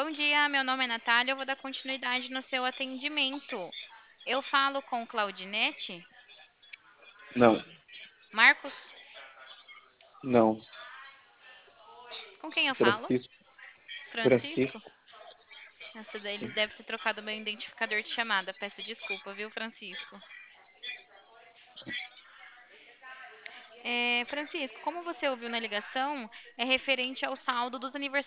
Bom dia, meu nome é Natália, eu vou dar continuidade no seu atendimento. Eu falo com Claudinete? Não, Marcos? não. Com quem eu falo? Francisco, Francisco? Francisco, Essa daí ele sim. deve ter trocado meu identificador de chamada. Peço desculpa, viu, Francisco? Francisco, como você ouviu na ligação, é referente ao saldo dos aniversários